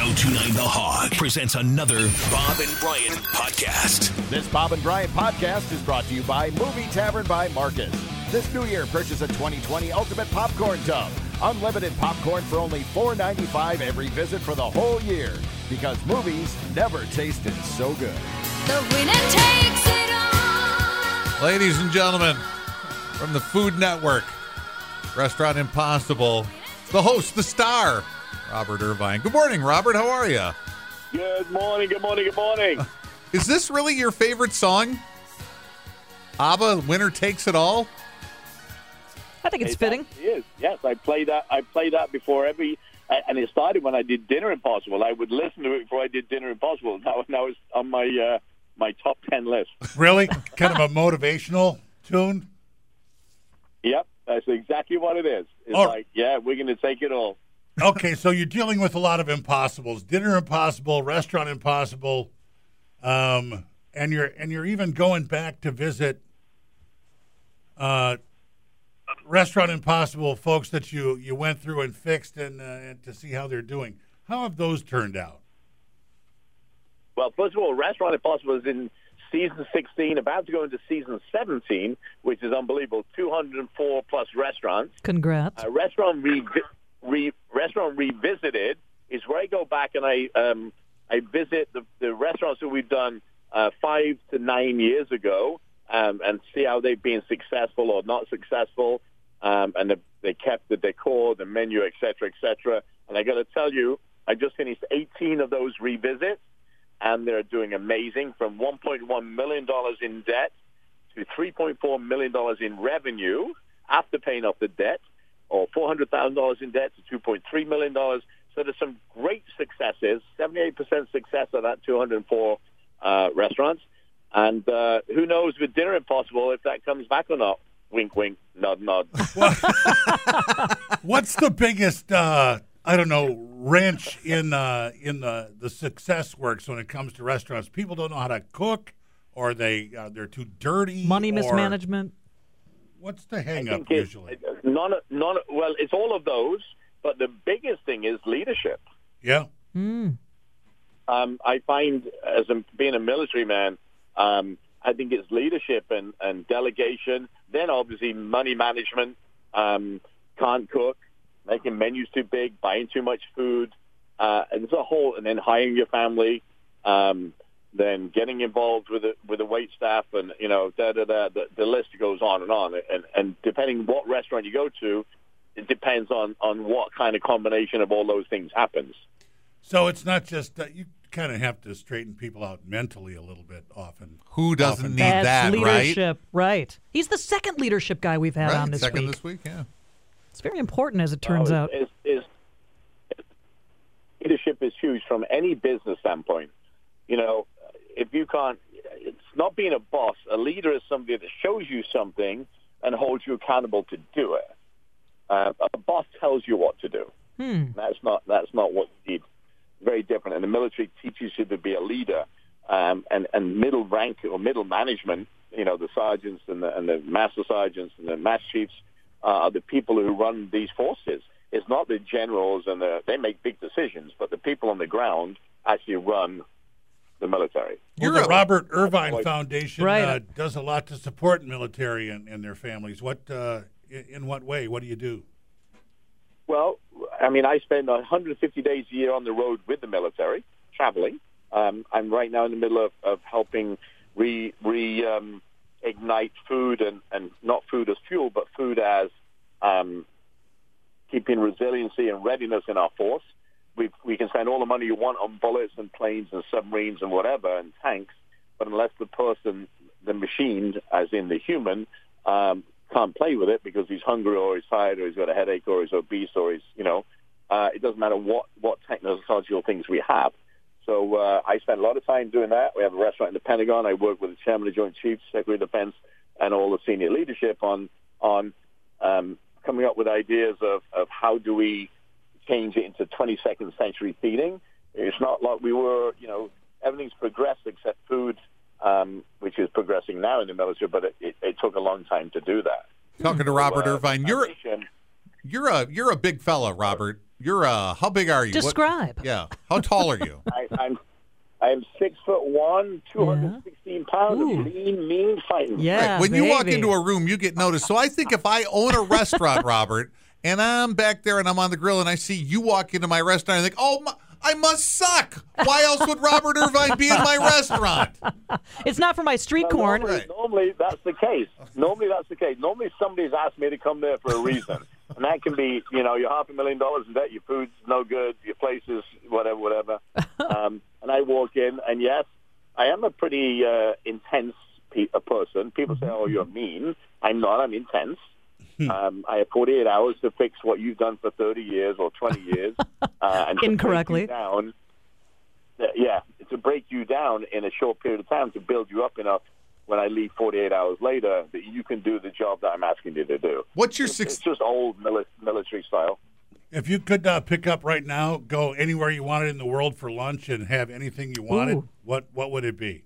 1029 The Hog presents another Bob and Brian podcast. This Bob and Brian podcast is brought to you by Movie Tavern by Marcus. This new year, purchase a 2020 Ultimate Popcorn Tub. Unlimited popcorn for only $4.95 every visit for the whole year. Because movies never tasted so good. The winner takes it all. Ladies and gentlemen, from the Food Network, Restaurant Impossible, the host, the star, Robert Irvine. Good morning, Robert. How are you? Good morning, good morning, good morning. Is this really your favorite song? ABBA, Winner Takes It All? I think it's fitting. It is. Yes, I play that before and it started when I did Dinner Impossible. I would listen to it before I did Dinner Impossible. Now it's on my top 10 list. Really? Kind of a motivational tune? Yep, that's exactly what it is. It's we're going to take it all. Okay, so you're dealing with a lot of impossibles. Dinner Impossible, Restaurant Impossible, and you're even going back to visit Restaurant Impossible folks that you went through and fixed and to see how they're doing. How have those turned out? Well, first of all, Restaurant Impossible is in season 16, about to go into season 17, which is unbelievable. 204 plus restaurants. Congrats. Restaurant Revisited is where I go back and I visit the restaurants that we've done 5 to 9 years ago and see how they've been successful or not successful, and they kept the decor, the menu, et cetera, And I got to tell you, I just finished 18 of those revisits, and they're doing amazing, from $1.1 million in debt to $3.4 million in revenue after paying off the debt, or $400,000 in debt to $2.3 million. So there's some great successes, 78% success of that 204 restaurants. And who knows with Dinner Impossible if that comes back or not. Wink, wink, nod, nod. What's the biggest, wrench in the success works when it comes to restaurants? People don't know how to cook, or they're too dirty. Money mismanagement. What's the hang-up usually? Well, it's all of those, but the biggest thing is leadership. Yeah. I find, being a military man, I think it's leadership and delegation. Then, obviously, money management, can't cook, making menus too big, buying too much food, and there's a whole, and then hiring your family, then getting involved with the wait staff, and the list goes on and on. And depending what restaurant you go to, it depends on what kind of combination of all those things happens. So it's not just you kind of have to straighten people out mentally a little bit often. Who doesn't need That's that, leadership, right? He's the second leadership guy we've had on this second week. this week, yeah. It's very important, as it turns out. Leadership is huge from any business standpoint. If you can't, it's not being a boss. A leader is somebody that shows you something and holds you accountable to do it. A boss tells you what to do. That's not what you need. Very different. And the military teaches you to be a leader. And middle rank or middle management, the sergeants and the master sergeants and the master chiefs are the people who run these forces. It's not the generals, and they make big decisions, but the people on the ground actually run the military. Well, the Robert Irvine Foundation does a lot to support military and their families. In what way? What do you do? Well, I spend 150 days a year on the road with the military, traveling. I'm right now in the middle of helping ignite food and not food as fuel, but food as keeping resiliency and readiness in our force. We can spend all the money you want on bullets and planes and submarines and whatever and tanks, but unless the person, the machine, as in the human, can't play with it because he's hungry or he's tired or he's got a headache or he's obese or he's, it doesn't matter what technological things we have. So I spend a lot of time doing that. We have a restaurant in the Pentagon. I work with the Chairman of the Joint Chiefs, Secretary of Defense, and all the senior leadership on coming up with ideas of how do we change it into 22nd century feeding. It's not like we were, everything's progressed except food, which is progressing now in the military, but it took a long time to do that. Talking to Robert Irvine, you're a big fella, Robert. You're how big are you? Describe. Yeah. How tall are you? I'm 6'1", 216 pounds, Ooh. of lean, mean fighting. Yeah. Right. When you walk baby. into a room, you get noticed. So I think if I own a restaurant, Robert, and I'm back there and I'm on the grill and I see you walk into my restaurant, I think, I must suck. Why else would Robert Irvine be in my restaurant? It's not for my street corn. Normally that's the case. Normally somebody's asked me to come there for a reason. And that can be, you're $500,000 in debt, your food's no good, your place is whatever. And I walk in, and yes, I am a pretty intense person. People say, oh, you're mean. I'm not. I'm intense. I have 48 hours to fix what you've done for 30 years or 20 years. And Incorrectly. To break you down in a short period of time to build you up enough when I leave 48 hours later that you can do the job that I'm asking you to do. What's your It's just old military style. If you could pick up right now, go anywhere you wanted in the world for lunch and have anything you wanted, Ooh. what would it be?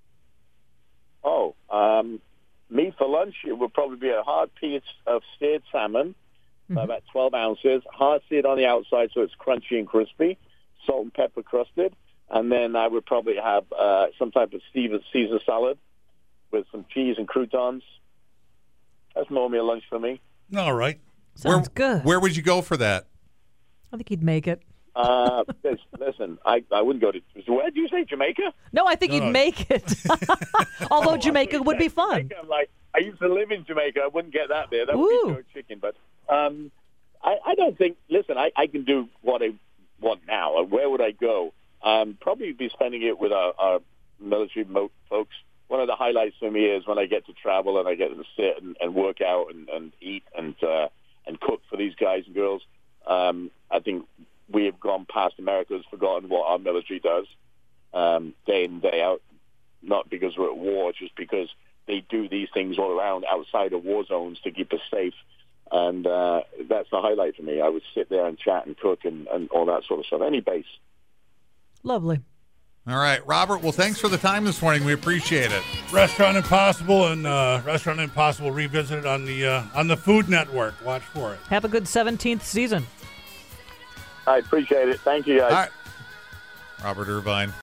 Me for lunch, it would probably be a hard piece of seared salmon, about 12 ounces, hard seared on the outside so it's crunchy and crispy, salt and pepper crusted, and then I would probably have some type of Caesar salad with some cheese and croutons. That's normally a lunch for me. All right. Sounds good. Where would you go for that? I think he'd make it. Listen, I wouldn't go to. Where did you say, Jamaica? No, I think he'd make it. Although Jamaica would be fun. Jamaica, I'm like, I used to live in Jamaica. I wouldn't get that there. That would Ooh. be jerk chicken. But I don't think. Listen, I can do what I want now. Where would I go? Probably be spending it with our military folks. One of the highlights for me is when I get to travel and I get to sit and work out and eat and cook for these guys and girls. I think we have gone past America's forgotten what our military does day in, day out, not because we're at war, just because they do these things all around outside of war zones to keep us safe. And that's the highlight for me. I would sit there and chat and cook and all that sort of stuff. Any base. Lovely. All right, Robert. Well, thanks for the time this morning. We appreciate it. Restaurant Impossible and Restaurant Impossible Revisited on the Food Network. Watch for it. Have a good 17th season. I appreciate it. Thank you, guys. All right. Robert Irvine.